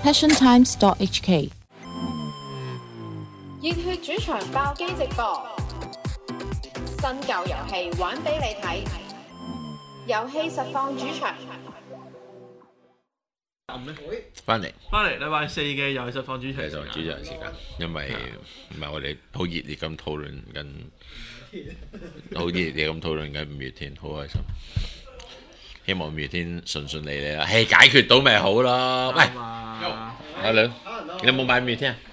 passiontimes.hk。 熱血主場爆機直播，新舊遊戲玩俾你睇，遊戲實況主場。 翻嚟禮拜四嘅遊戲實況主場就主場時間，因為唔係我哋好熱烈咁討論緊，好熱烈咁討論緊五月天，好開心。希望五月天順順利利啦，係解決到咪好咯。喂，阿兩，你有冇買五月天啊？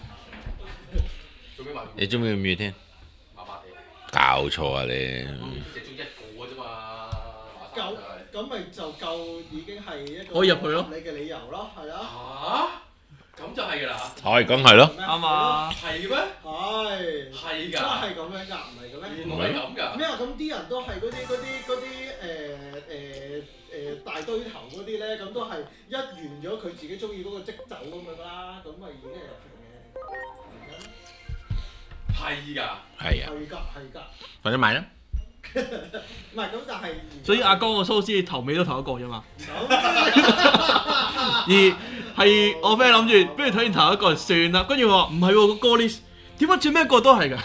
你中唔中意五月天？ 麻麻地。 搞錯啊你！ 只中一個啫嘛。 夠咁咪就夠已經係一個可以入去咯你嘅理由咯，係啊。 嚇？咁就係㗎啦。 係，梗係咯。 啱啊！ 係咩？ 係。 係㗎。 真係咁樣㗎，唔係嘅咩？ 原來係咁㗎。 咩啊？咁啲人都係嗰啲大堆頭嗰啲咧，咁都係一完咗佢自己中意嗰個即走咁樣啦，咁咪已經係入場嘅。 係㗎。 係啊， 係㗎。 快啲買啦！ 唔係咁，但係所以阿江個 show 先頭尾都頭一個啫嘛。而係我 friend 諗住，不如睇完頭一個就算啦。跟住我話唔係喎，個歌 list 點解最尾一個都係㗎？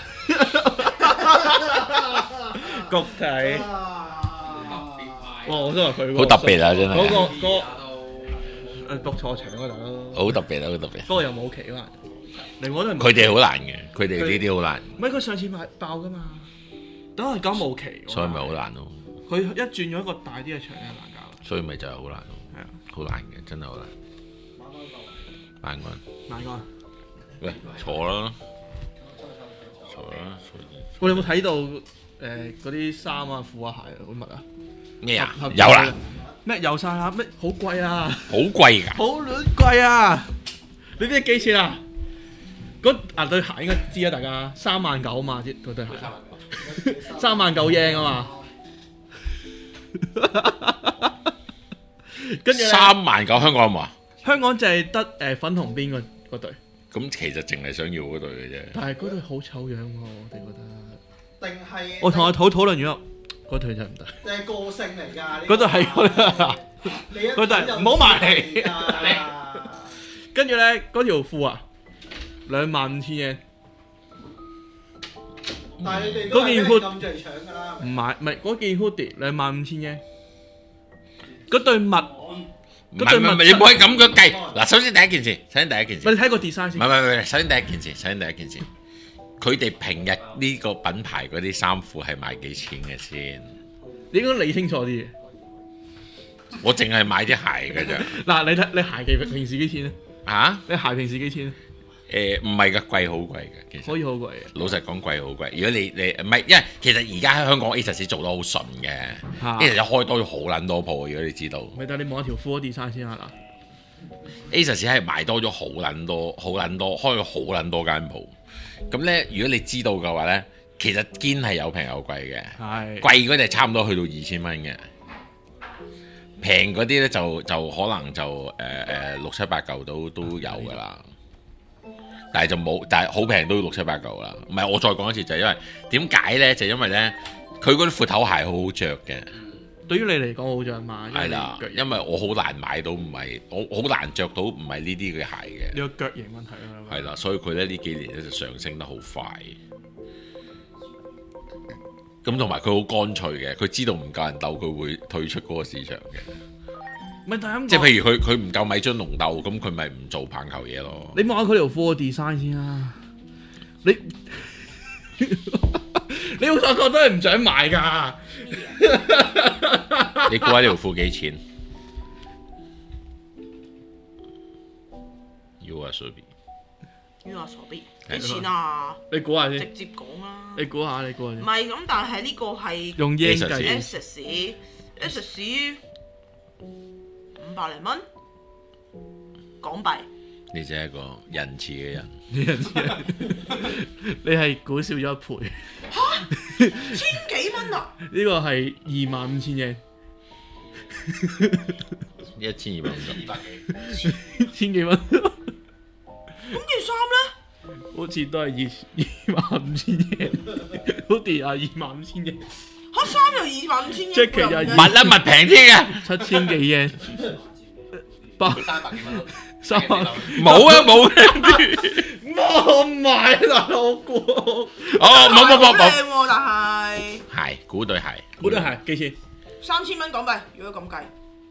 谷睇。哇！我都話佢好特別啊，真係。 嗰個讀錯場嗰度咯。 好特別啊，好特別。 不過又冇期啊，另外都係佢哋好難嘅，佢哋呢啲好難。 唔係佢上次買爆㗎嘛，等係咁冇期。 所以咪好難咯。 佢一轉咗一個大啲嘅場咧，難搞啦。 所以咪就係好難咯。 係啊， 好難嘅，真係好難。晚安。喂，坐啦。 喂，你有冇睇到嗰啲衫啊、褲啊、鞋啊嗰啲物啊？ 咩啊？有啦。 咩有晒啦？咩好貴啊？ 好貴㗎。 好撚貴啊！你知幾錢啊？嗰對鞋應該知啊，大家39,000嘛，嗰對鞋。39,000 yen 啊嘛。跟住 39,000香港有冇啊？ 香港就係得粉紅邊嗰對。 咁其實淨係想要嗰對嘅啫。 但係嗰對好醜樣喎，我哋覺得。 定係我同阿討論咗，嗰對真係唔得。 定係個性嚟㗎？ 嗰對係嗰對唔好埋嚟。跟住咧，嗰條褲啊，25,000 yen。 但係你哋都係咁就係搶㗎啦。 唔係嗰件 hoodie 25,000 yen。嗰對襪。 唔係，你唔可以咁樣計。嗱，首先第一件事， 你睇個 design 先。 唔係，首先第一件事，佢哋平日呢個品牌嗰啲衫褲係賣幾錢嘅先？ 你應該理清楚啲。 我淨係買啲鞋㗎咋。 嗱，你睇你鞋平時幾錢咧？ 嚇？ 你鞋平時幾錢？ 唔係㗎，貴好貴㗎，其實。 可以好貴嘅。 老實講，貴好貴。如果你唔係，因為其實而家喺香港 Asus 做得好順嘅，Asus 開多咗好撚多鋪，如果你知道。 咪但係你望下條褲 design 先啦。 Asus 係賣多咗好撚多，開咗好撚多間鋪。咁咧，如果你知道嘅話咧，其實堅係有平有貴嘅。 係。貴嗰啲差唔多去到2000蚊嘅，平嗰啲咧就可能就6、7、8嚿都有㗎啦。但係好平都要6、7、8嚿啦。唔係，我再講一次就係因為點解咧？就因為咧，佢嗰啲闊頭鞋好好着嘅。 對於你嚟講好着嘛？ 係啦，因為我好難買到唔係，我好難着到唔係呢啲嘅鞋嘅。 呢個腳型問題啦。 係啦，所以佢咧呢幾年咧就上升得好快。咁同埋佢好乾脆嘅，佢知道唔夠人鬥，佢會退出嗰個市場嘅。即係譬如佢唔夠米津濃鬥，咁佢咪唔做棒球嘢咯。 你望下佢條褲 design 先啦。你好傻傻都係唔想買㗎。 你估下條褲幾錢？You are so You are so big。幾錢啊？ 你估下先。 直接講啦。 你估下。 唔係咁，但係呢個係用 yen 計。 Asus 500零蚊港幣。 你真係一個仁慈嘅人。 你係估少咗1倍。 嚇！1000幾蚊啊？ 呢個係25,000 yen。 1250。 千幾蚊。 咁件衫咧？ 好似都係25,000 yen。hoodie 啊25,000 yen。 嚇！衫又25,000 yen。 jacket 又物平啲嘅 ，7,000幾 yen。 300幾蚊。 3萬冇啊冇嘅。 我唔買大佬估， 哦冇， 好靚喎，但係鞋估對鞋， 估對鞋幾錢？ 3000蚊港幣，如果咁計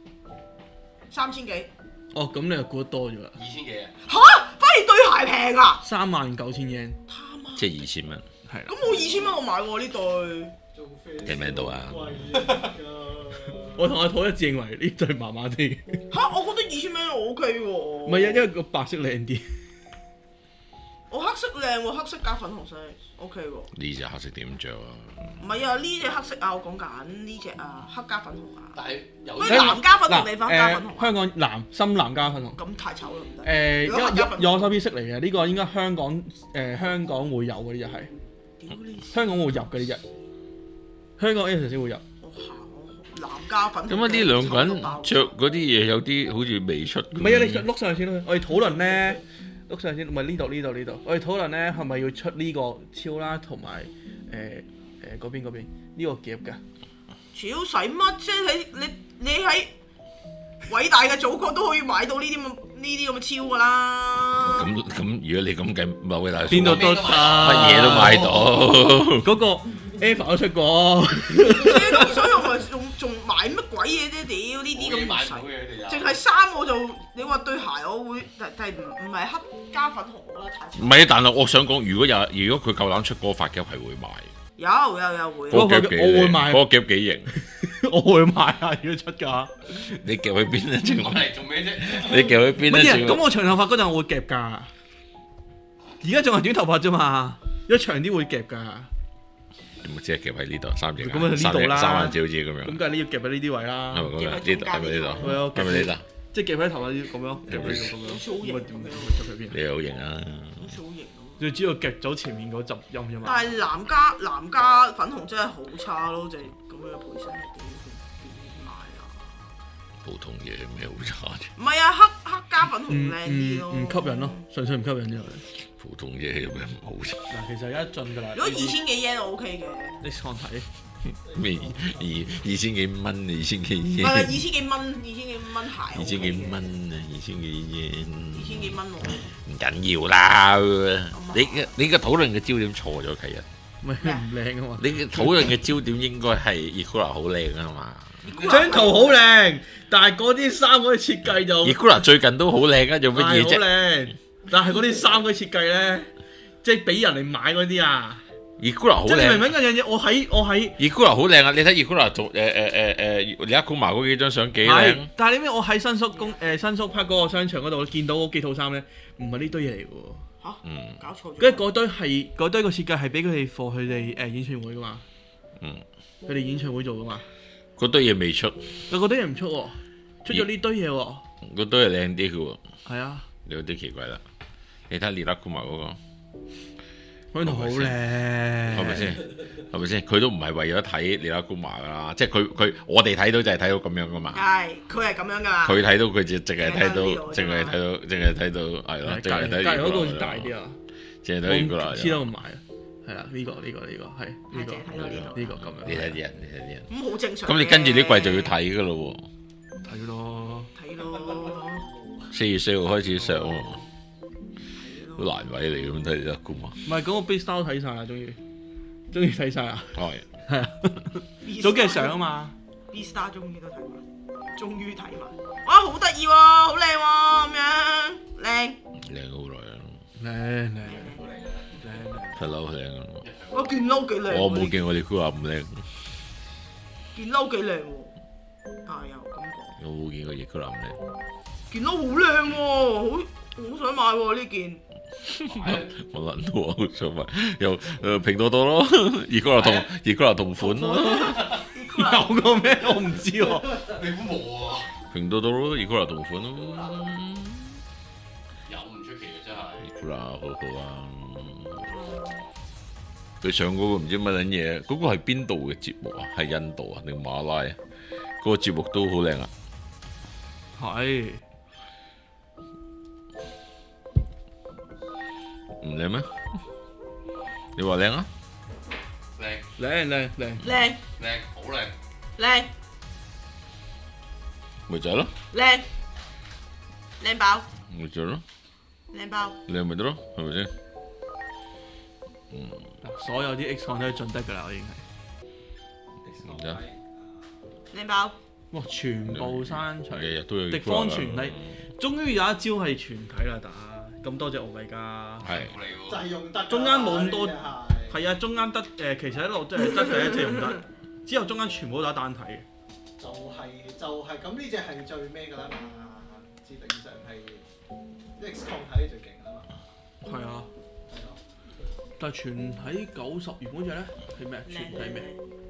，3000幾哦，咁你又估得多咗啦。 2000幾啊？ 嚇，反而對鞋平啊！ 39,000 yen， 貪啊！ 即係2000蚊， 係啦。 咁我2000蚊我買喎呢對。 做飛聽唔聽到啊？ 貴㗎我同阿土一致認為呢對麻麻地， 嚇，我覺得2000蚊我 OK 喎。 唔係啊，因為個白色靚啲。 我黑色靚喎，黑色加粉紅色 OK 喎。 呢隻黑色點着啊？ 唔係啊，呢隻黑色啊，我講緊呢隻啊，黑加粉紅啊。 但係有咩藍加粉紅定粉加粉紅啊？ 香港藍深藍加粉紅。 咁太醜啦，唔得。 誒， 如果黑加粉紅有手必色嚟嘅，呢個應該香港會有嘅呢只係， 屌你！ 香港會入嘅呢只，香港 A 先會入。 我行藍加粉紅。 咁啊！呢兩個人着嗰啲嘢有啲好似未出。 唔係啊，你碌上去先啦。我哋討論咧，碌上去先，唔係呢度。我哋討論咧係咪要出呢個超啦，同埋嗰邊呢個夾㗎。 超使乜啫？你喺偉大嘅祖國都可以買到呢啲咁嘅超㗎啦。 咁，如果你咁計，某位大叔邊度都得， 乜嘢都買到。 嗰個 Eva 都出過。 咁所以我咪仲買乜鬼嘢啫？屌呢啲咁唔使，淨係衫我就你話對鞋我會，但係唔係黑加粉紅啦，太慘。 唔係，但係我想講，如果佢夠膽出嗰個髮夾係會買。 有會。 嗰個夾幾靚， 我會買嗰個夾幾型。 我會買啊！如果出㗎， 你夾去邊咧？ 買嚟做咩啫？ 你夾去邊咧？ 咁我長頭髮嗰陣我會夾㗎，而家仲係短頭髮啫嘛，一長啲會夾㗎。 唔知係夾喺呢度三隻眼， 咁啊呢度啦三眼照好似咁樣。 咁梗係呢要夾喺呢啲位啦， 係咪咁樣？呢度係咪呢度？ 係啊， 係咪呢度？ 即係夾喺頭髮咁樣，夾喺度咁樣。 好型咁啊點咁樣夾喺邊？ 你好型啊！ 好似好型咯。 最主要夾咗前面嗰陣陰啫嘛。 但係藍加粉紅真係好差咯，就係咁樣嘅配身係點買啊？ 普通嘢咩好差啫？ 唔係啊，黑加粉紅靚啲咯。 唔吸引咯，純粹唔吸引啫。 普通嘢有咩唔好啫？ 嗱，其實有一進㗎啦。 如果2000幾 yen 我 OK 嘅。 你看睇， 咩二千幾蚊？二千幾唔係嘢？ 2000幾蚊，2000幾蚊鞋。 二千幾蚊啊！二千幾嘢？ 2000幾蚊喎。 唔緊要啦，你個討論嘅焦點錯咗，其實唔係唔靚啊嘛。 你嘅討論嘅焦點應該係 Ikura 好靚啊嘛。 張圖好靚，但係嗰啲衫嗰啲設計就 Ikura 最近都好靚啊，做乜嘢好啫靚，但係嗰啲衫嗰啲設計咧，即係俾人嚟買嗰啲啊。 ？Ikura 好即係你明唔靚明嗰樣嘢？我喺 ，Ikura 好靚啊！你睇 Ikura 做李克庫馬嗰幾張相幾靚係，，但係你知我喺新宿Park 嗰個商場嗰度見到嗰幾套衫咧，唔係呢堆嘢嚟嘅喎。 嚇， 嗯搞錯咗。 跟住嗰堆個設計係俾佢哋貨佢哋演唱會噶嘛， 嗯， 佢哋演唱會做噶嘛， 嗰堆嘢未出， 但嗰堆嘢唔出喎，出咗呢堆嘢喎， 嗰堆係靚啲嘅喎， 係啊， 有啲奇怪啦。你睇李克庫馬嗰個嗰套好靚， 係咪先？係咪先？佢都唔係為咗睇李克庫馬噶啦，即係佢我哋睇到就係睇到咁樣噶嘛。 係，佢係咁樣㗎嘛。 佢睇到佢就淨係睇到， 淨係睇到係咯，淨係睇隔離嗰個好似大啲啊， 淨係睇 Ikura 黐得咁埋啊，係啦，呢個係呢個睇到呢度呢個咁樣， 你睇啲人，你睇啲人。 咁好正常嘅。 咁你跟住呢季就要睇噶咯喎， 睇咯， 睇咯。 4月4號開始上喎，好難為你咁睇李克庫馬。 唔係嗰個 Big Star 睇晒啦，終於睇晒啦， 係係啊，早幾日上啊嘛。 B Star 終於都睇埋，終於睇埋。哇，好得意喎，好靚喎，咁樣靚。 靚好耐啦， 靚， 睇樓靚啊！ 哇，件褸幾靚喎。 我冇見過李克庫馬咁靚， 件褸幾靚喎。啊，又咁講。 我冇見過李克庫馬咁靚。 件褸好靚喎，好想買喎呢件。 我諗到啊，好想買，又拼多多咯，Ikura同款咯， 有個咩我唔知喎， 你估冇啊？ 拼多多咯，Ikura同款咯有唔出奇嘅真係。 ，Ikura 好好啊。佢上嗰個唔知乜撚嘢，嗰個係邊度嘅節目啊？係印度啊定馬拉啊？嗰個節目都好靚啊！ 係唔靚咩？你話靚啊？ 靚靚， 靚靚好靚。 靚咪就係咯， 靚靚爆。 咪就咯， 靚爆。 你咪得咯，係咪先？ 所有啲 X 抗都係盡得㗎啦，我已經係。 而家靚爆。 哇！全部刪除， 日日都有敵方全體，終於有一招係全體啦打，咁多隻奧米加。 係就係用得㗎。 中間冇咁多呢係啊，中間得其實一路即係得第一隻用得，之後中間全部都打單體嘅。 就係咁，呢只係最咩㗎啦嘛，自定上係 X 抗體最勁㗎嘛。 係啊， 係咯。 但係全體90元嗰隻咧係咩？全體咩？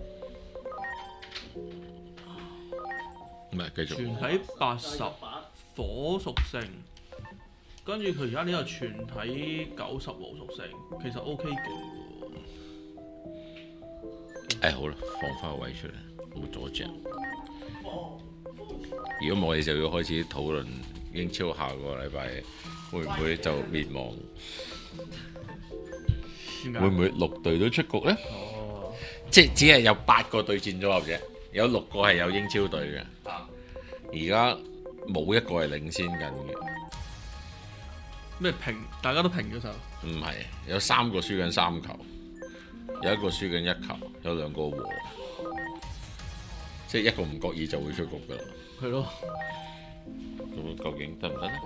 唔係繼續。 全體80火屬性，跟住佢而家呢個全體90無屬性，其實 OK 勁喎。 好啦，放翻個位出嚟，唔好阻住。如果唔係，我哋就要開始討論英超下個禮拜會唔會就滅亡？會唔會6隊都出局呢？ 哦， 即係只係有8個對戰組合啫，有6個係有英超隊嘅。而家冇一個係領先緊嘅。 咩平？大家都平咗手。 唔係，有3個輸緊3球，有1個輸緊1球，有2個和，即係一個唔覺意就會出局㗎啦。 係咯。 咁究竟得唔得咧？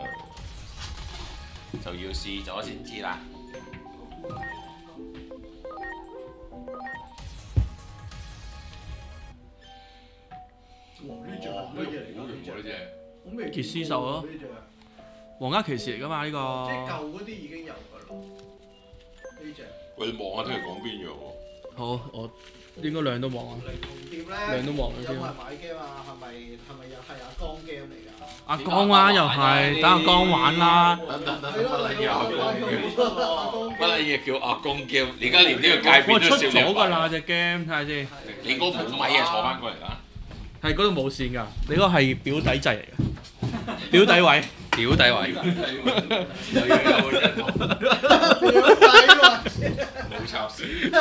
就要試咗先知啦。 哇！呢隻係乜嘢嚟㗎？呢隻好未傑斯獸咯呢隻皇家騎士嚟㗎嘛呢個。 即係舊嗰啲已經有㗎啦。呢隻喂，你望下聽佢講邊樣喎？ 好，我應該兩都望啊。 靈龍碟咧， 兩都望咗先有冇人買 game 啊？係咪又係阿江 game 嚟㗎？ 阿江玩又係，等阿江玩啦。 等，乜嘢叫阿公 game？而家連呢個界別我出都少咗㗎啦隻 game，睇下先。 你嗰冇米啊，坐翻過嚟啦。 係嗰度冇線㗎，你嗰個係表底掣嚟嘅，表底位。 表底位， 冇插線。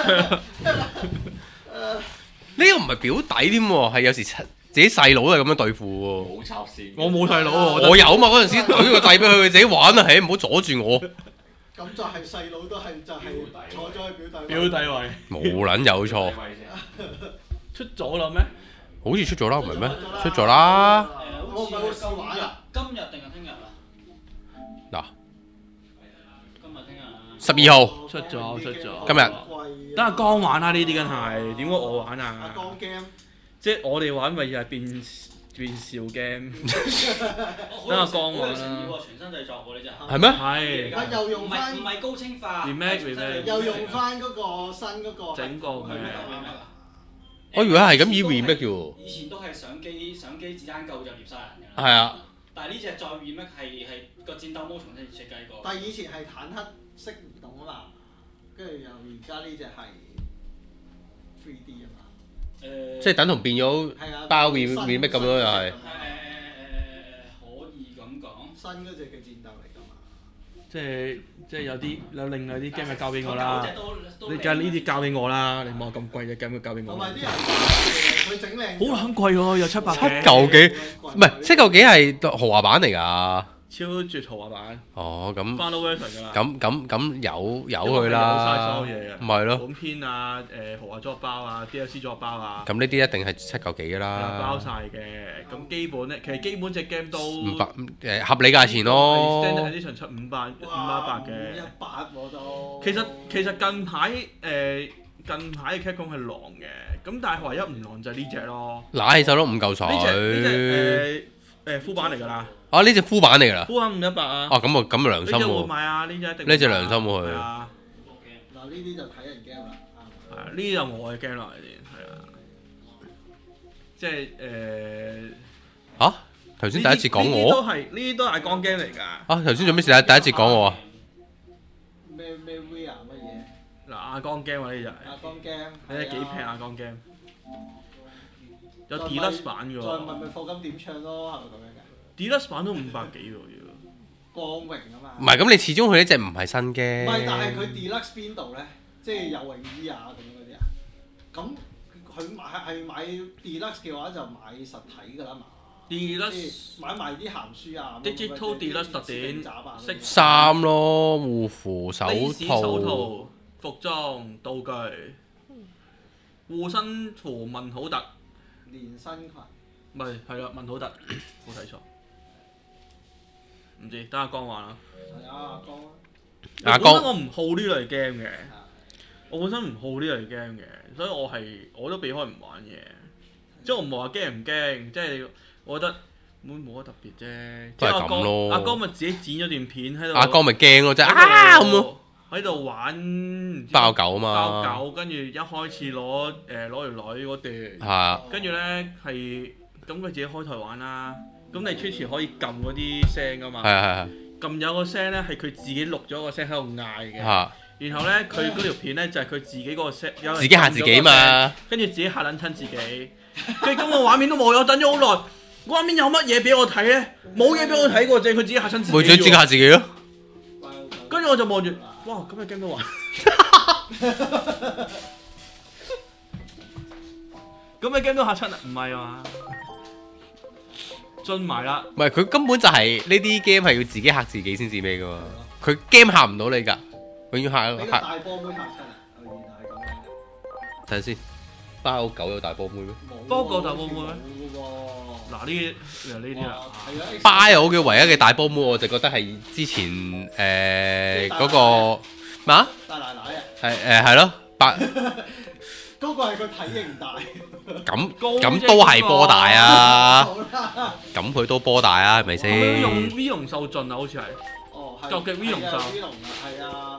呢個唔係表底添喎，係有時自己細佬都係咁樣對付喎。 冇插線。 我冇細佬喎， 我有嘛，嗰陣時懟個掣俾佢，佢自己玩啊，唔好阻住我。 咁就係細佬都係就係坐咗喺表表底位。 冇撚有錯， 出咗啦咩？ 好似出咗啦，唔係咩？出咗啦。 我唔係會試玩啊！ 今日定係聽日啊？ 嗱， 今日聽日啊。 12號出咗。 今日等阿江玩啦，呢啲梗係，點解我玩阿啊？ 江 game 即係我哋玩咪又係變笑 game。等阿江玩啦。 全新製作喎呢隻。 係咩？ 係。 啊又用翻唔係高清化。 remake 又用翻嗰個新嗰個整個嘅。 我以為係咁以 remake 嘅喎。 以前都係相機子彈夠就獵殺人㗎。 係啊。 但係呢隻再 remake 係個戰鬥模重新設計過。 但係以前係坦克式唔動啊嘛，跟住又而家呢隻係 3D 啊嘛。 即係等同變咗包 remake 咁咯，又係。 可以咁講。 新嗰隻嘅戰鬥嚟㗎嘛。 即係有另外啲 game 咪交俾我啦。你梗係呢啲交俾我啦，你冇咁貴嘅 game 交俾我。 同埋啲人佢整靚。 好撚貴喎，有700幾。 7嚿幾？唔係7嚿幾係豪華版嚟㗎。 超絕豪華版。 哦，咁。 Final version 㗎啦。 咁有佢啦。 有曬所有嘢嘅。 唔係咯。 本篇啊，豪華裝包啊 ，DLC 裝包啊。 咁呢啲一定係7嚿幾㗎啦。 包晒嘅，咁基本咧，其實基本隻 game 都 500合理價錢咯。 Standard Edition 出500嘅。 100我都。 其實近排嘅 Capcom 係狼嘅，咁但係唯一唔狼就係呢隻咯。 揦起手都5嚿水。 呢隻副版嚟㗎啦。 啊！呢隻副版嚟㗎啦。 副版510啊。 哦，咁良心喎。 呢隻會買啊！呢隻一定。 呢隻良心喎佢。 嗱呢啲就睇人 game 啦。 係啊，呢啲就我嘅 game 嚟先，係啊。即係嚇？頭先第一次講我。 呢啲都係光 game 嚟㗎。 啊！頭先做咩事啊？第一次講我啊？ 咩 V 啊乜嘢？ 嗱，亞光 game 啊呢就係。 亞光 game。 你睇幾平亞光 game？有 Deluxe 版㗎喎。 再問咪課金點唱咯，係咪咁樣㗎？ Deluxe 版都500幾喎要。 光榮啊嘛。 唔係，咁你始終佢呢隻唔係新嘅。 唔係，但係佢 Deluxe 邊度咧？即係游泳衣啊咁嗰啲啊。咁佢買 Deluxe 嘅話就買實體㗎啦嘛。 Deluxe 買埋啲鹹書啊 Digital Deluxe 特典識衫咯，護膚手 lace 套， 手套、服裝、道具、護身符問好特， 連身裙。 唔係係啦，問好特，冇睇錯。唔知，等阿江話啦。 係啊，阿江啊。 阿本身江我唔好呢類 game 嘅，我本身唔好呢類 game 嘅，所以我都避開唔玩嘅。即係我唔係話驚唔驚，即係我覺得冇乜特別啫。 都係咁咯阿江咪自己剪咗段片喺度。 阿江咪驚咯，即係啊咁咯， 喺度玩包狗啊嘛， 包狗，跟住一開始攞條女嗰段， 係啊， 跟住咧係咁佢自己開台玩啦。咁你 Twitch 可以撳嗰啲聲噶嘛？ 係係撳有個聲咧係佢自己錄咗個聲喺度嗌嘅。 係。 然後咧，佢嗰條片咧就係佢自己嗰個 set，有人自己嚇自己嘛， 跟住自己嚇撚親自己，跟住咁個畫面都冇，我等咗好耐，畫面有乜嘢俾我睇咧？冇嘢俾我睇過，淨係佢自己嚇親自己。 咪自己嚇自己咯。 跟住我就望住，哇！今日 game 都玩，咁你 game 都嚇親啊？唔係嘛？進埋啦。 唔係佢根本就係呢啲 game 係要自己嚇自己先至咩噶嘛，佢 game 嚇唔到你㗎。永遠嚇俾個大波妹嚇親啊！我原來係咁樣。 睇下先，包狗有大波妹咩？ 包狗大波妹咩？ 冇喎。 嗱呢啲啦。 巴友嘅唯一嘅大波妹，我就覺得係之前嗰個咩啊？ 大奶奶啊！ 係係咯， 嗰個係佢體型大。 咁都係波大啊！咁佢都波大啊，係咪先？ 佢用 V 龍受盡啊，好似係。 哦，係。 究極 V 龍受。 V 龍啊，係啊。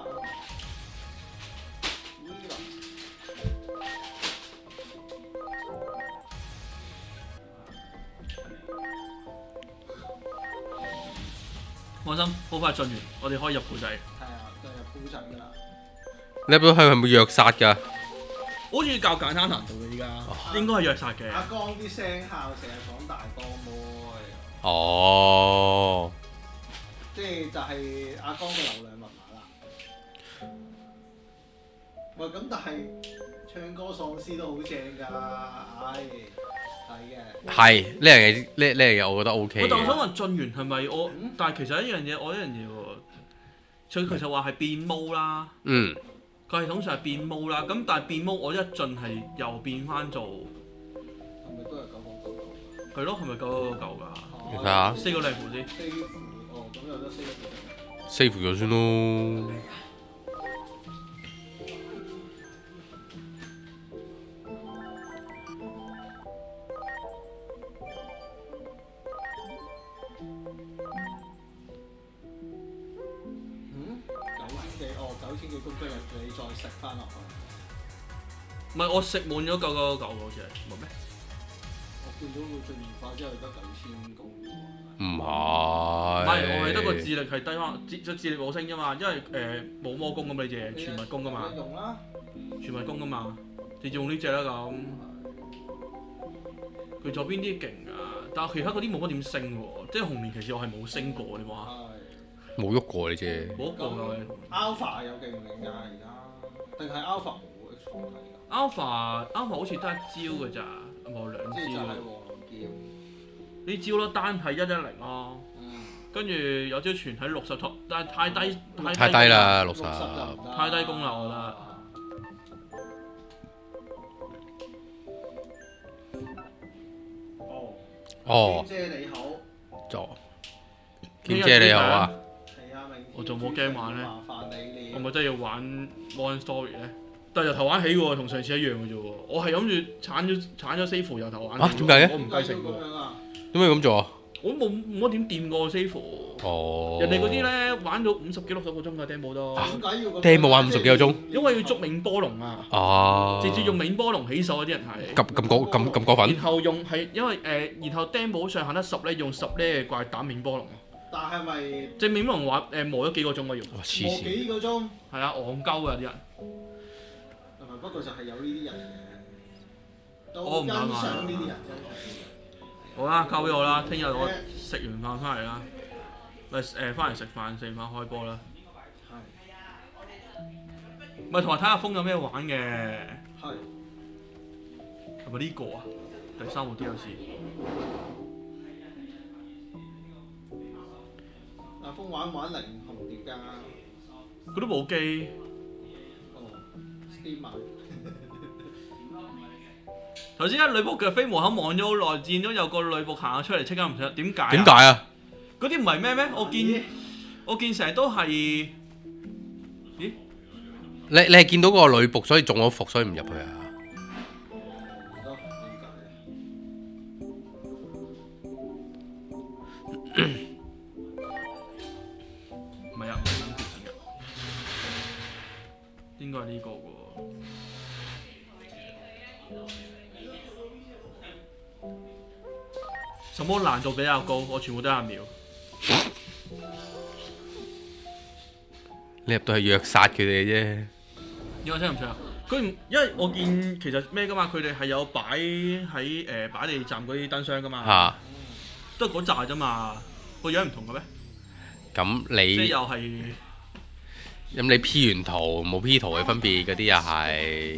放心，好快進完，我哋可以入鋪仔。 係啊，就入鋪仔㗎啦。 你入到去係咪虐殺㗎？ 好似較簡單難度嘅依家，應該係虐殺嘅。 阿江啲聲效成日講大波妹。 哦。 即係就係阿江嘅流量密碼啦。喂，咁但係唱歌喪屍都好正㗎，唉，係嘅。 係呢樣嘢，呢樣嘢我覺得 OK 但我想嘅。 問進完係咪我？但係其實一樣嘢，我一樣嘢喎。佢其實話係變毛啦。 嗯。 個系統上係變毛啦，咁但係變毛我一進係又變翻做。 係咪都係999？ 係咯，係咪999㗎？ 你睇下。 4個level先。 哦，咁有得4個。 save 咗先咯。 9000幾公斤你再食翻落去。 唔係我食滿咗999好似係，唔係咩？ 我見到佢進化之後得9000公斤。 唔係。 唔係，我係得個智力係低翻，智力冇升啫嘛，因為冇魔功咁你隻全物功噶嘛。 用啦。 全物功噶嘛，你用呢隻啦咁。佢左邊啲勁啊，但係其他嗰啲冇乜點升喎，即係紅棉騎士我係冇升過，你話？ 冇喐過呢隻。 冇喐過㗎。 Alpha 有勁唔勁㗎而家？定係 Alpha 冇 X 光睇㗎 ？Alpha 好似得一招㗎咋，冇兩招。 即係就係黃龍劍。 呢招咯，單係110咯。跟住有招全喺60托，但係太低啦，60。 太低攻啦，我覺得。 哦。 姐你好。 劍姐你好啊。 係啊，明。 我仲冇 game 玩咧。 麻煩你了。 我咪真係要玩 Modern Story 咧？但係由頭玩起喎，同上次一樣嘅啫喎。我係諗住鏟咗 save 由頭玩。 啊？點解嘅？ 我唔繼承喎。 點解咁做啊？ 我冇乜點掂過 save。 哦。 人哋嗰啲咧玩到50幾60個鐘嘅 demo 都。 點解要 ？demo 玩50幾個鐘？ 因為要捉冥波龍啊。 哦。 直接用冥波龍起手嗰啲人係。 咁過分？ 然後用係因為然後 demo 上限得10咧，用10呢嘅怪打冥波龍。 但係咪？ 隻冥波龍話磨咗幾個鐘啊要。 磨幾個鐘？ 係啊，戇鳩啊啲人。 不過就係有呢啲人嘅， 我唔欣賞呢啲人。 好啦，交俾我啦，聽日我食完飯翻嚟啦，翻嚟食飯，食完飯開波啦。係。咪同埋睇下風有咩玩嘅。 係。 係咪呢個啊？第3部 DLC。 風玩零紅碟㗎。 嗰啲部機。 哦 ，Steam 買。 頭先一女僕嘅飛門口望咗好耐，見咗有個女僕行咗出嚟，即刻唔想點解？ 點解啊？ 嗰啲唔係咩？我見成日都係，咦？ 你係見到嗰個女僕，所以中咗伏，所以唔入去啊？ 唔係啊，唔係咁決定嘅，應該係呢個喎。什麼難度比較高？我全部都1秒。 你入到去虐殺佢哋啫。 你話聽唔聽啊？因為我見其實咩噶嘛，佢哋係有擺喺擺地站嗰啲燈箱噶嘛。 嚇！ 都係嗰扎啫嘛，個樣唔同嘅咩？ 咁即係你又係咁你 P 完圖冇 P 圖嘅分別嗰啲又係。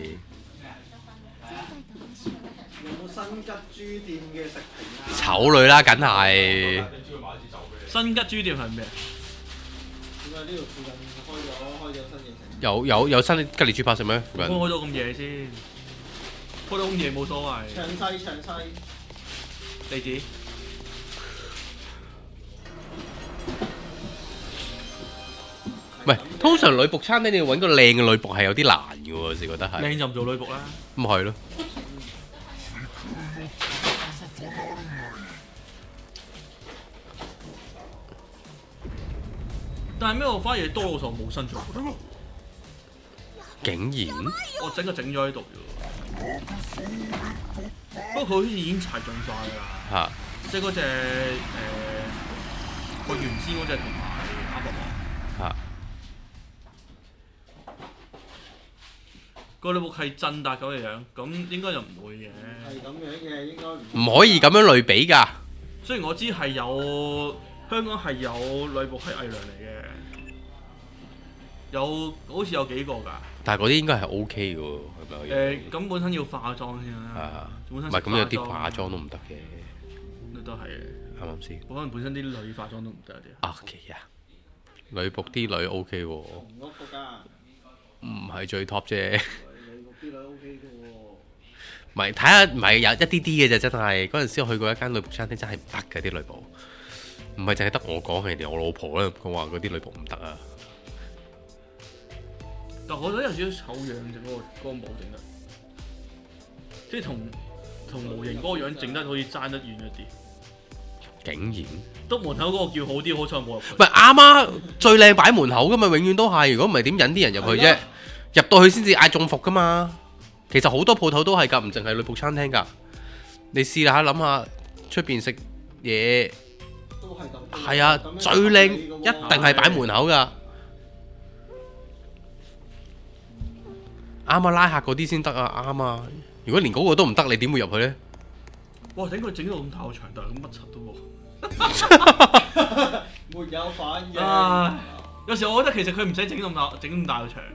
有冇新吉豬店嘅食評啊？ 醜女啦，梗係。 新吉豬店係咩？ 點解呢度附近開咗新嘢食？ 有新吉列豬扒食咩？附近開到咁夜先，開到咁夜冇所謂。 詳細地址。 唔係，通常女僕餐廳你要揾個靚嘅女僕係有啲難嘅喎，我覺得係。 靚就唔做女僕啦。 咁係咯。 但係咩？我反而多老實冇身材。 竟然？ 我整咗喺度啫。不過佢好似已經齊盡晒㗎啦。 嚇！ 即係嗰隻個原先嗰隻同埋阿伯王。 嚇！ 個女僕係震達咁嘅樣，咁應該就唔會嘅。 係咁樣嘅，應該唔可以咁樣類比㗎。 雖然我知係有香港係有女僕係偽娘嚟嘅，好似有幾個㗎。 但係嗰啲應該係 O K 嘅喎，係咪？ 咁本身要化妝先啦。 啊， 本身唔係咁有啲化妝都唔得嘅。 都係嘅。 啱唔啱先？ 可能本身啲女化妝都唔得啲。 OK 啊，女僕啲女 O K 喎。 同屋嗰間。 唔係最 top 啫。 女僕啲女 O K 嘅喎。 唔係睇下，唔係有一啲啲嘅啫，真係嗰陣時我去過一間女僕餐廳，真係唔得嘅啲女僕。唔係淨係得我講，係連我老婆咧講話嗰啲女僕唔得啊。 但我覺得有少少醜樣啫，嗰個模整得，即係同模型嗰個樣整得好似爭得遠一啲。 竟然篤門口嗰個叫好啲，好彩冇入去。 唔係啱啊！最靚擺門口噶嘛，永遠都係。如果唔係點引啲人入去啫？入到去先至嗌中伏噶嘛。其實好多鋪頭都係㗎，唔淨係女僕餐廳㗎。你試下諗下出邊食嘢， 都係咁。 係啊，最靚一定係擺門口㗎。啱啊，拉客嗰啲先得啊，啱啊！如果連嗰個都唔得，你點會入去呢？ 哇！整佢整到咁大個場，但係咁乜柒都冇。 沒有反應。 有時我覺得其實佢唔使整咁大個場。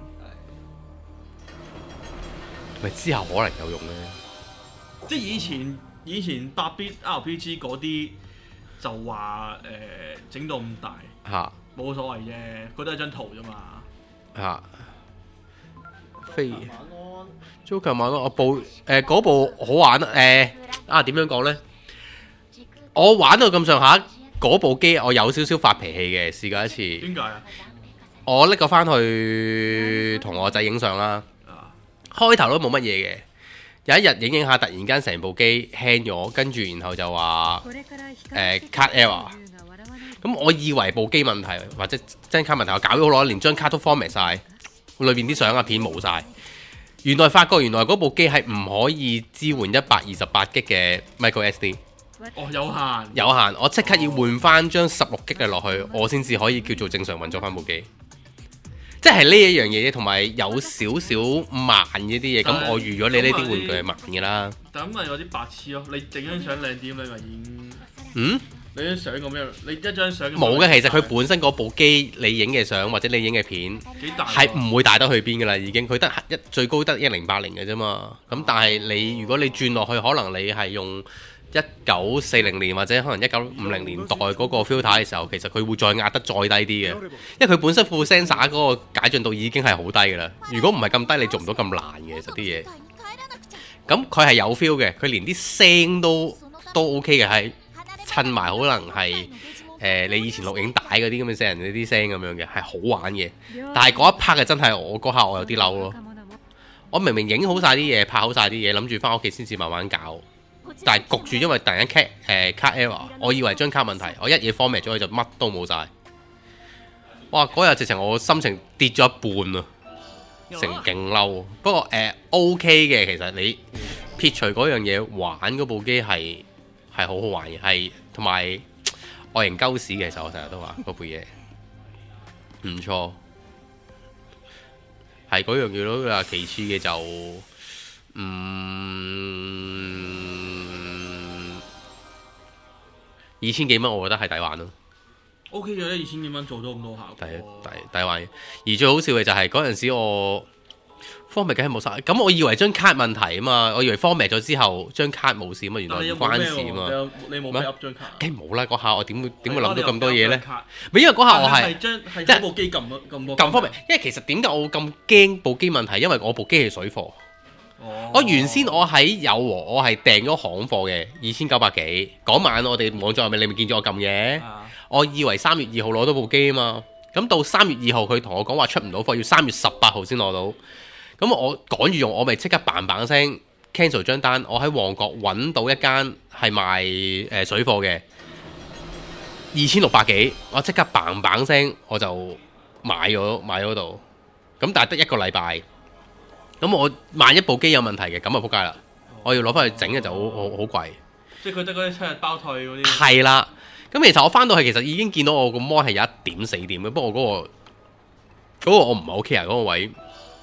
咪之後可能有用咧。 即係以前8bit RPG 嗰啲就話整到咁大嚇， 冇所謂啫，佢都係張圖啫嘛。 嚇。飛租琴晚我部嗰部好玩點樣講呢？我玩到咁上下嗰部機，我有少少發脾氣嘅，試過一次。 點解啊？ 我拎個翻去同我仔影相啦。開頭都冇乜嘢嘅，有一日影下，突然間成部機 hang 咗，跟住然後就話card error。咁我以為部機問題或者真卡問題，我搞咗好耐，連張卡都 format 晒。裏邊啲相啊片冇晒，原來發覺嗰部機係唔可以支援128G 嘅 micro SD。 哦，有限，我即刻要換翻張16G 嘅落去，我先至可以叫做正常運作翻部機。即係呢一樣嘢，同埋有少少慢呢啲嘢。咁我預咗你呢啲玩具係慢嘅啦。 但咁咪有啲白痴咯！你整張相靚啲，你咪已經你張相咁樣，你一張相冇嘅。其實佢本身嗰部機你影嘅相或者你影嘅片係唔會大得去邊噶啦，已經佢得最高得1080嘅啫嘛。咁但係如果你轉落去，可能你係用 1940年或者可能1950年代嗰個 filter 嘅時候，其實佢會再壓得再低啲嘅，因為佢本身副 sensor 嗰個解像度已經係好低㗎啦。如果唔係咁低，你做唔到咁爛嘅其實啲嘢。咁佢係有 feel 嘅，佢連啲聲都 OK 嘅，係襯埋可能係你以前錄影帶嗰啲咁嘅聲人嗰啲聲咁樣嘅，係好玩嘅。但係嗰一 part 嘅真係我嗰下我有啲嬲咯。我明明影好晒啲嘢，拍好晒啲嘢，諗住翻屋企先至慢慢搞。但係焗住，因為突然間卡 error， 我以為張卡問題，我一嘢 format 咗佢就乜都冇晒。哇！嗰日直情我心情跌咗一半啊，成勁嬲。不過OK 嘅，其實你撇除嗰樣嘢，玩嗰部機係好好玩嘅，係同埋外形鳩屎嘅。其實我成日都話嗰部嘢唔錯，係嗰樣嘢咯。其次嘅就2000幾蚊，我覺得係抵玩咯。 OK 嘅，2000幾蚊做咗咁多效果， 抵玩。而最好笑嘅就係嗰陣時我 format 梗係冇晒，咁我以為張卡問題啊嘛，我以為 format 咗之後張卡冇事啊嘛，原來唔關事啊嘛。 你冇咩 up 張卡？ 梗係冇啦，嗰下我點會諗到咁多嘢咧？因為嗰下我係即係部機撳咗咁多。 撳 format，因為其實點解我咁驚部機問題？因為我部機係水貨。我原先我喺友和，我係訂咗行貨嘅2900幾嗰晚，我哋網站你咪見咗我撳嘅。我以為3月2號攞到部機啊嘛，咁到3月2號佢同我講話出唔到貨，要3月18號先攞到。咁我趕住用，我咪即刻嘭嘭聲 cancel 張單。我喺旺角揾到一間係賣水貨嘅2600幾，我即刻嘭嘭聲我就買咗度。咁但係得一個禮拜。咁我萬一部機有問題嘅，咁就撲街啦！我要攞翻去整嘅就好貴。 即係佢得嗰啲7日包退嗰啲。 係啦，咁其實我翻到去其實已經見到我個 mon 係有一點死點嘅，不過嗰個我唔係 OK 啊，嗰個位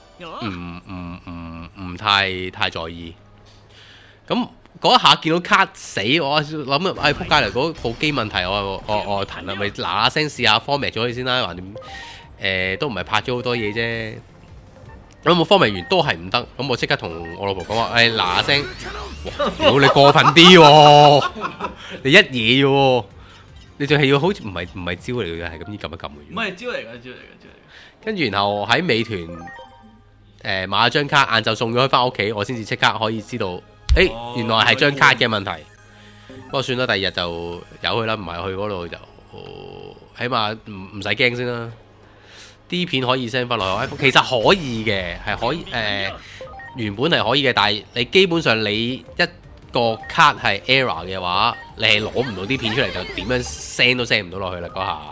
唔太在意。咁嗰一下見到卡死，我諗撲街嚟，嗰部機問題我彈啦，咪嗱嗱聲試下 format 咗佢先啦，橫掂都唔係拍咗好多嘢啫。咁我format完都係唔得，咁我即刻同我老婆講話，嗱嗱聲，屌你過分啲喎，你一嘢喎，你仲係要好似唔係招嚟嘅，係咁依撳一撳嘅。 唔係招嚟嘅。 跟住然後喺美團買咗張卡，晏晝送咗佢翻屋企，我先至即刻可以知道，原來係張卡嘅問題。不過算啦，第二日就由佢啦，唔係去嗰度就起碼唔使驚先啦。啲片可以 send 翻落去 iPhone， 其實可以嘅，係可以原本係可以嘅，但係你基本上你一個卡係 error 嘅話，你係攞唔到啲片出嚟，就點樣 send 都 send 唔到落去啦嗰下。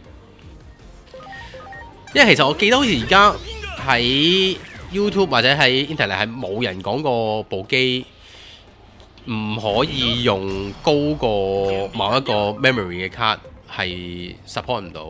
因為其實我記得好似而家喺 YouTube 或者喺 Internet 係冇人講過部機唔可以用高過某一個 memory 嘅卡係 support 唔到。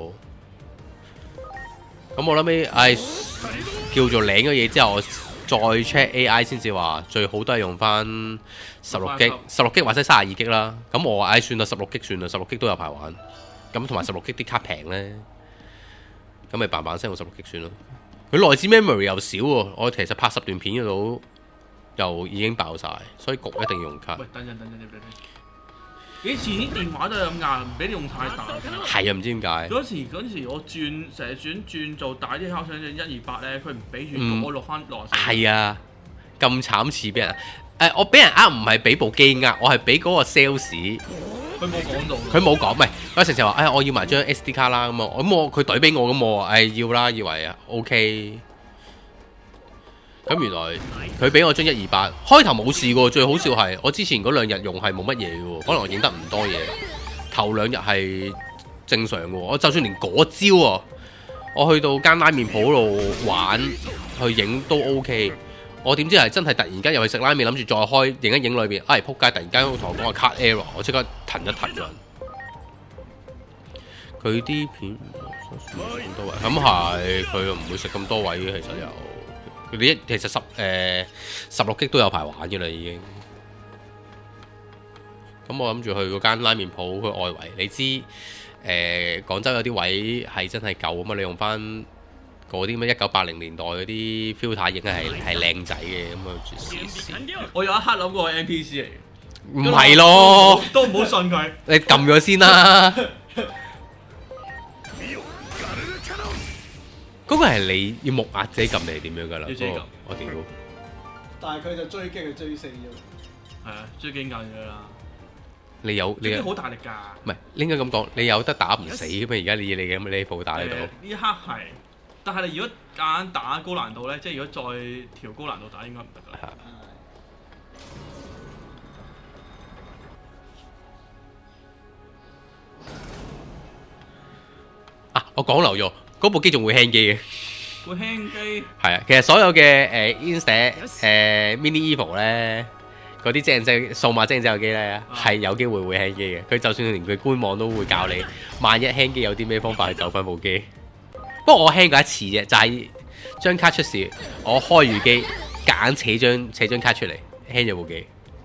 咁我諗起，叫做領咗嘢之後，我再 check AI 先至話最好都係用翻16G 或者32G啦。咁我話算啦，16G 算啦，16G 都有排玩。咁同埋16G 啲卡平咧，咁咪嘭嘭聲用16G算咯。佢內置 memory 又少喎，我其實拍10段片嗰度又已經爆晒，所以焗一定要用卡。 喂，等陣。以前啲電話都係咁硬，唔俾你用太大。 係啊，唔知點解。 嗰時我成日轉做大啲卡，想轉128咧，佢唔俾住，我落翻落。 係啊，咁慘似俾人我俾人唔係俾部機我係俾嗰個 sales。 佢冇講到。佢冇講，唔係佢成日話我要埋張 SD 卡啦，咁佢懟俾我咁我要啦，以為OK。咁原來佢俾我張128，開頭冇事喎，最好笑係我之前嗰2日用係冇乜嘢喎，可能我影得唔多嘢，頭2日係正常喎，我就算連嗰招啊，我去到間拉麵鋪度玩去影都 OK， 我點知係真係突然間又去食拉麵，諗住再開影一影裏邊，撲街！突然間同我講個 card error， 我即刻騰一騰人。佢啲片咁多位，咁係佢又唔會食咁多位嘅，其實又。其實16G 都有排玩嘅啦，已經。咁我諗住去嗰間拉麵鋪，佢外圍，你知廣州有啲位係真係舊啊嘛，你用翻嗰啲咩1980年代嗰啲 filter 影係靚仔嘅，咁啊試試。 我有一刻諗過係 NPC 嚟嘅。 唔係咯， 都唔好信佢。 你撳咗先啦。嗰個係你要木壓自己撳定係點樣㗎啦？ 要自己撳我屌！ 但係佢就追擊佢追死咗。 係啊，最驚緊嘅啦。 你有好大力㗎。 唔係應該咁講，你有得打唔死㗎嘛？而家你咁嘅 level 打喺度。 呢一刻係，但係你如果夾硬打高難度咧，即係如果再調高難度打，應該唔得㗎啦。 我講漏咗，嗰部機仲會輕機嘅。 會輕機。 係啊，其實所有嘅Insta Mini Evo 咧，嗰啲數碼精製機咧，係有機會會輕機嘅。佢就算連佢官網都會教你，萬一輕機有啲咩方法去走翻部機。不過我輕過一次啫，就係張卡出事，我開預機，夾硬扯張卡出嚟，輕咗部機。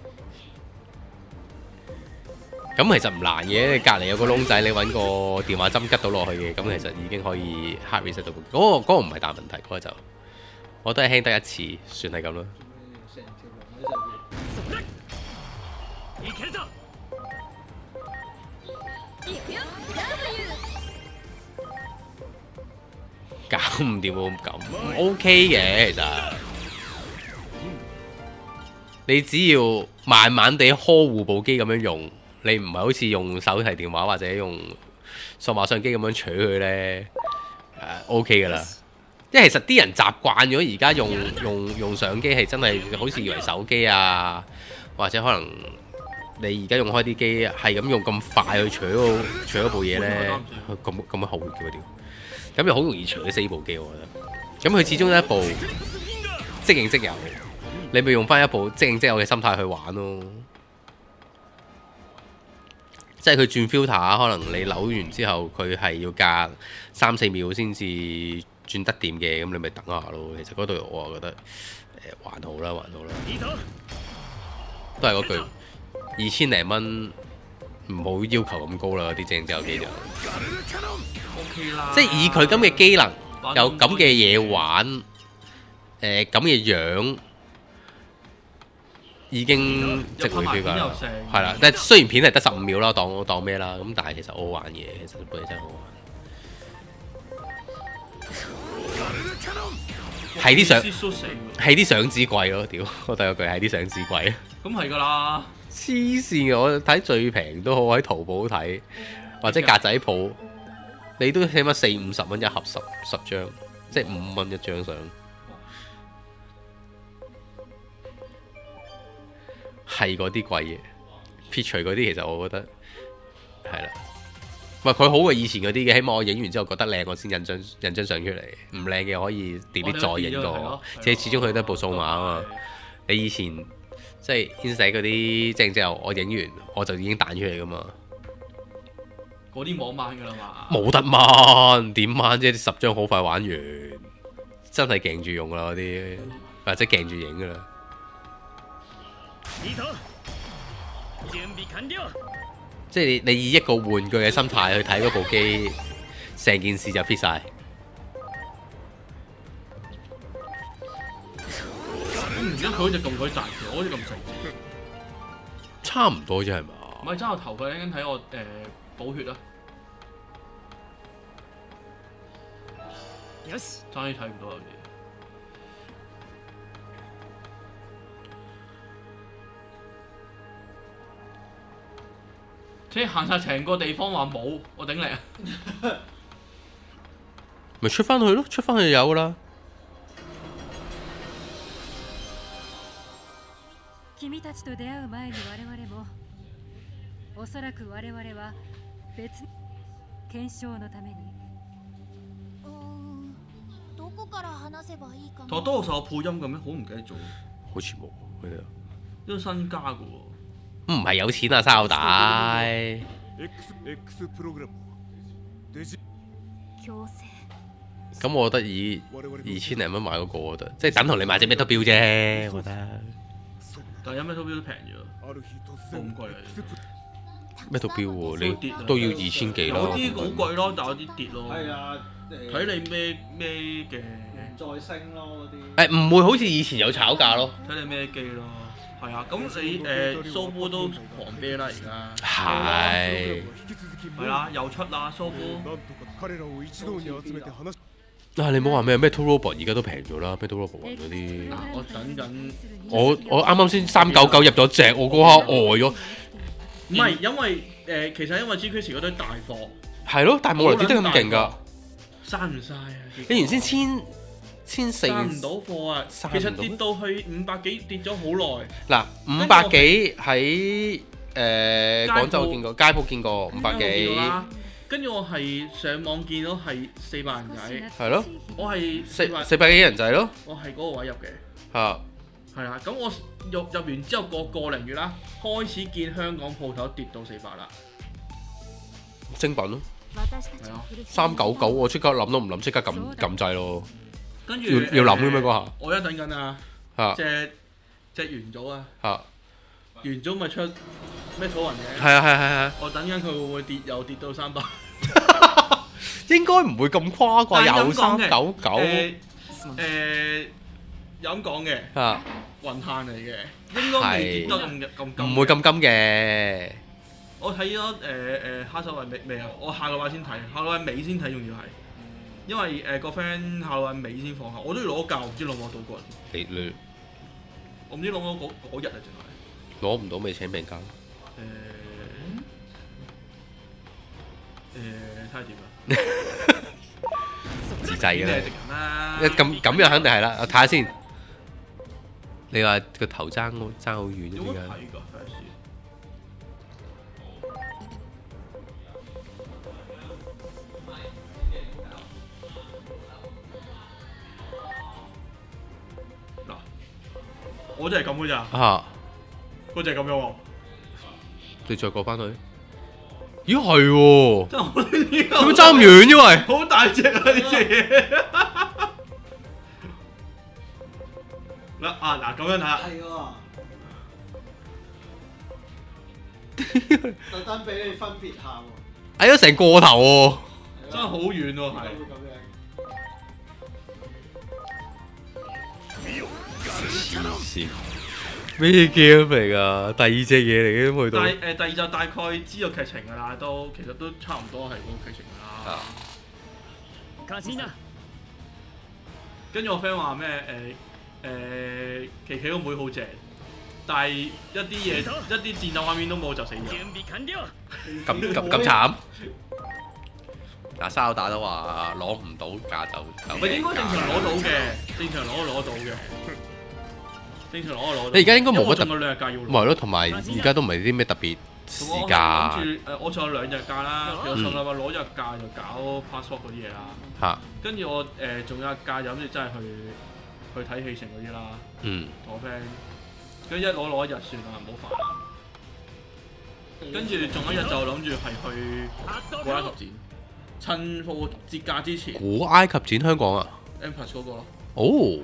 咁其實唔難嘅，隔離有個窿仔，你揾個電話針吉到落去嘅，咁其實已經可以 hard reset 到。嗰個唔係大問題，嗰個就我都係輕得一次，算係咁啦。 成條龍喺上邊。 搞唔掂冇咁 OK 嘅，其實你只要慢慢地呵護部機咁樣用。你唔係好似用手提電話或者用數碼相機咁樣取佢呢，OK 噶啦。因為其實啲人習慣咗而家用相機係真係好似以為手機啊，或者可能你而家用開啲機係咁用咁快去取嗰部嘢呢，咁樣後悔叫佢屌，咁又好容易取死部機我覺得。咁佢始終係一部即影即有，你咪用翻一部即影即有嘅心態去玩咯。即係佢轉 filter，可能你扭完之後，佢係要隔3-4秒先至轉得掂嘅，咁你咪等下咯。其實嗰度我覺得還好啦，都係嗰句2000零蚊，唔好要求咁高啦。啲正正機就 OK 啦。 即係以佢咁嘅機能，有咁嘅嘢玩，咁嘅樣。已經值回票價，係啦。但係雖然片係得15秒啦，當咩啦，咁但係其實好好玩嘅，其實部嘢真係好玩。係啲相紙貴咯，屌！我第一句係啲相紙貴。 咁係㗎啦。 黐線嘅，我睇最平都好喺淘寶睇，或者格仔鋪，你都起碼40-50蚊一盒10張，即係5蚊一張相。係嗰啲貴嘢，撇除嗰啲，其實我覺得係啦。唔係佢好過以前嗰啲嘅，起碼我影完之後覺得靚，我先印張相出嚟。唔靚嘅可以 delete 再影過，即係始終佢都係部數碼啊嘛。你以前即係 Insta 嗰啲正之後，我影完我就已經彈出嚟噶嘛。 嗰啲冇掹㗎啦嘛。冇得掹，點掹啫？10張好快玩完，真係鏡住用啦嗰啲，或者鏡住影㗎啦。即係你以一個玩具嘅心態去睇嗰部機，成件事就 fit 晒。 我唔記得佢好似咁鬼大條，我好似咁細隻。 差唔多啫係嘛？ 唔係爭我頭髮，睇我補血啊！爭啲睇唔到有啲。即係行晒成個地方話冇，我頂你啊！ 咪出翻去咯，出翻去就有噶啦。 君たちと出会う前に我々もおそらく我々は別検証のためにどこから話せばいいかな。 但多數有配音嘅咩？好唔記得咗。 好似冇佢哋。 都新加嘅喎。 唔係有錢啊，生口大。咁我覺得以2000零蚊買嗰個，我覺得即係等同你買隻 Metal 錶啫，我覺得。 但係有 Metal 錶都平咗，咁貴啊 ！Metal 錶喎，你都要2000幾咯。 有啲好貴咯，但有啲跌咯。 係啊， 睇你咩嘅。 再升咯嗰啲。 唔會好似以前有炒價咯。 睇你咩機咯。 係啊，咁你蘇波都狂啤啦而家。 係。 係啦，又出啦蘇波。 你唔好話咩 Two Robot 而家都平咗啦，咩 Two Robot 嗰啲。 我等緊。 我啱啱先399入咗隻，我嗰下呆咗。 唔係因為其實因為 GQ 嗰堆大貨。 係咯，但係冇人跌得咁勁㗎。 刪唔晒啊！ 你原先1400 刪唔到貨啊！其實跌到去500幾，跌咗好耐。 嗱，500幾喺廣州見過，街鋪見過500幾。 跟住我係上網見到係400人仔。 係咯。 我係 400幾人仔咯。 我係嗰個位入嘅。 係。係啊，咁我入完之後個零月啦，開始見香港鋪頭跌到400啦。 精品咯。399我即刻諗都唔諗，即刻撳掣咯。 跟住要諗嘅咩嗰下？ 我而家等緊啊！隻元祖啊！元祖咪出咩土雲嘅？ 係啊！ 我等緊佢會唔會又跌到300？ 應該唔會咁誇啩，有399。 有咁講嘅。雲限嚟嘅，應該未跌得咁金。 唔會咁金嘅。 我睇咗哈手雲未啊？我下個禮拜先睇，下個禮拜尾先睇，仲要係，因為個 friend 下個禮拜尾先放下，我都要攞教，唔知攞唔攞到過人。 你我唔知攞唔攞嗰日啊，淨係攞唔到未請病假。 睇下點啊？ 自製嘅啦。咁樣肯定係啦，我睇下先。你話個頭爭好遠有冇睇㗎？我真係咁嘅咋？嗰隻咁樣喎。 你再過翻去。咦係喎！ 真係好點解爭咁遠啫？喂！ 好大隻啊！呢隻嘢。嗱咁樣睇下。 係喎。特登俾你分別下喎。 哎呀，成個頭喎！ 真係好遠喎，係。 黐線，咩 game 嚟㗎？第二隻嘢嚟嘅都去到。 第二就大概知道劇情㗎啦，其實都差唔多係嗰個劇情啦。跟住我 friend 話咩琪琪個妹好正，但係一啲戰鬥畫面都冇就死咗。 咁慘。嗱，沙口打都話攞唔到架就。 唔係應該正常攞到嘅，正常攞到嘅。正常攞到。 你而家應該冇乜特別。 唔係咯，同埋而家都唔係啲咩特別時假。 我仲有2日假啦，我上禮拜攞日假就搞 passport 嗰啲嘢啦。 嚇！ 跟住我仲有日假就諗住真係去睇戲城嗰啲啦。同我 friend，跟住攞一日算啦，唔好煩。跟住仲有一日就諗住係去古埃及展，趁復活節假之前。 古埃及展香港啊 ？M+ 嗰個咯。 哦。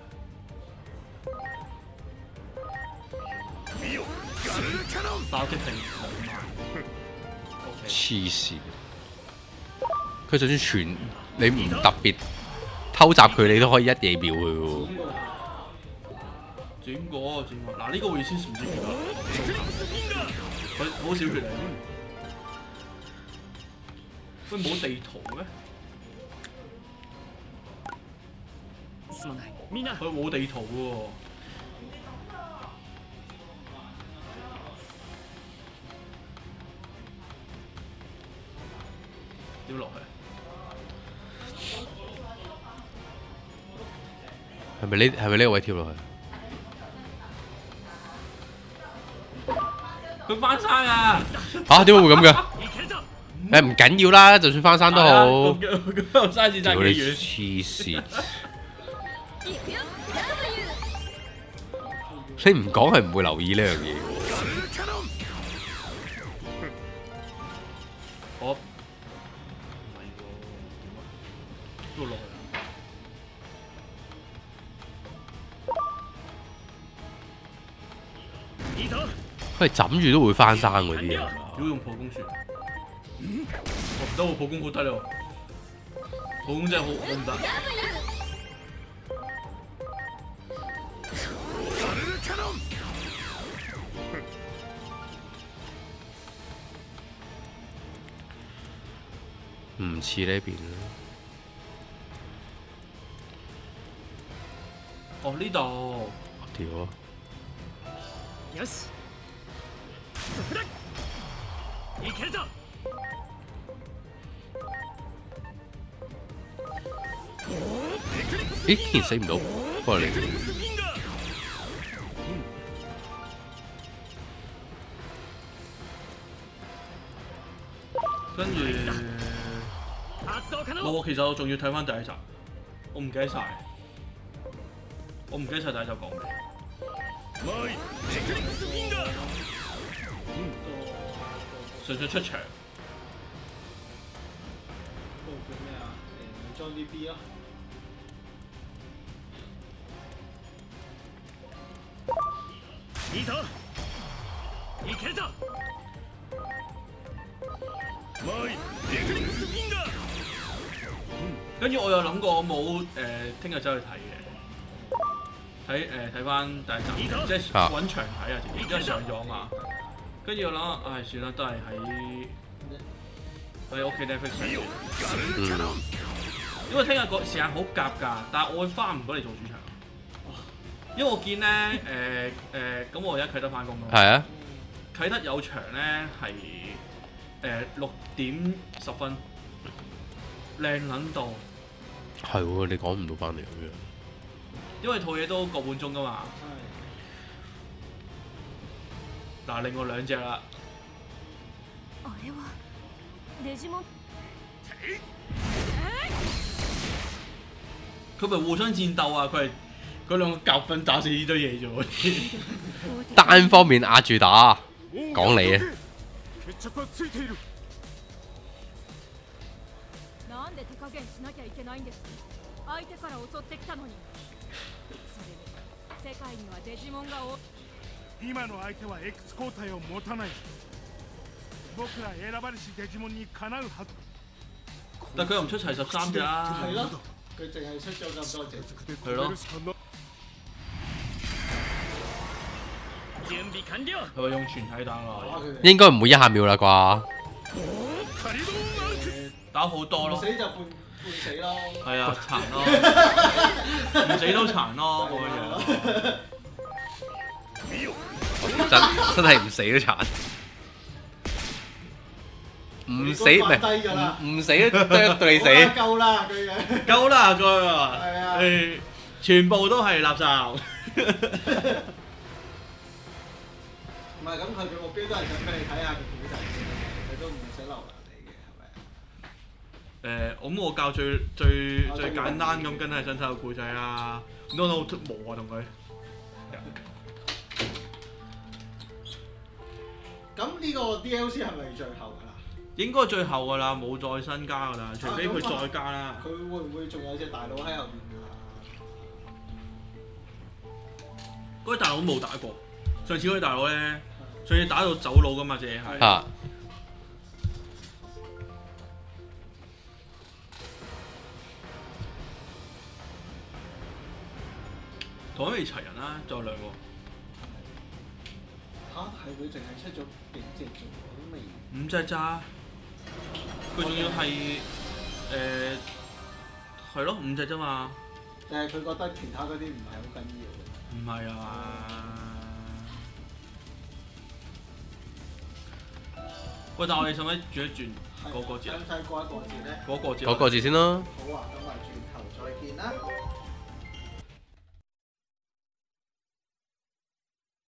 爆擊停黐線！佢就算全你唔特別偷襲佢，你都可以一嘢秒佢喎。 轉過，嗱呢個會先唔知點啊！佢好少血嚟，佢冇地圖咩？佢冇地圖喎。點落去？ 係咪呢個位跳落去？ 佢翻山啊！ 嚇點解會咁嘅？唔緊要啦，就算翻山都好。 咁山線真係幾遠？ 黐線！你唔講係唔會留意呢樣嘢喎。 我。都落去。 佢係枕住都會翻生嗰啲啊！ 如果用破弓船，我唔得喎，破弓好低咯，破弓真係好唔得。 唔似呢邊啦。 哦呢度。 屌啊！ よしそこだいけるぞ咦，竟然死唔到，不過你跟住我其實我仲要睇翻第一集，我唔記得晒第一集講咩。純粹出場。 嗰個叫咩啊？裝啲 B 咯。 いいぞいけるぞ跟住我有諗過，我冇聽日走去睇嘅，睇翻第一集，即係揾場睇啊，因為上咗嘛。跟住我諗，唉，算啦，都係喺屋企 Netflix 上。因為聽日個時間好夾㗎，但係我會翻唔到嚟做主場。因為我見咧咁我而家啟德翻工咯。 係啊。 啟德有場咧係6:10，靚撚到。 係喎，你講唔到翻嚟咁樣。 因為套嘢都個半鐘㗎嘛。嗱，另外兩隻啦。佢咪互相戰鬥啊！佢兩個夾粉打死呢堆嘢啫喎。 單方面壓住打，講你啊！ なんで手加減しなきゃいけないんです。相手から襲ってきたのに。それに世界にはデジモンが多い。 今の相手は X 抗体を持たない。僕ら選ばれしデジモンにかなうはず。 但佢又唔出齊13隻啦。 係咯，佢淨係出咗咁多隻。 係咯。係咪用全體打啊？ 應該唔會一下秒啦啩？ 打好多咯。 唔死就半死咯。 係啊，殘咯，唔死都殘咯咁樣。 真係唔死都殘。唔死唔死都對你死。 夠啦佢嘅。 夠啦佢啊！係啊。全部都係垃圾。 唔係咁，佢嘅目標都係想俾你睇下佢古仔嘅，佢都唔使留難你嘅，係咪啊？ 咁我教最簡單咁，梗係想睇個故仔啦。唔通我冇啊同佢。 咁呢個 DLC 係咪最後㗎啦？ 應該最後㗎啦，冇再新加㗎啦，除非佢再加啦。 佢會唔會仲有隻大佬喺後邊㗎？ 嗰啲大佬冇打過，上次嗰啲大佬咧，上次打到走佬㗎嘛，隻嘢係。啊。同一未齊人啦，仲有兩個。 嚇！係佢淨係出咗幾隻啫，我都未。 5隻咋？佢仲要係係咯5隻啫嘛。 但係佢覺得其他嗰啲唔係好緊要。 唔係啊！喂，但係我哋使唔使轉一轉嗰個字啊？ 使唔使過一個字咧？ 嗰個字。 嗰個字先咯。 好啊，咁啊，轉頭再見啦。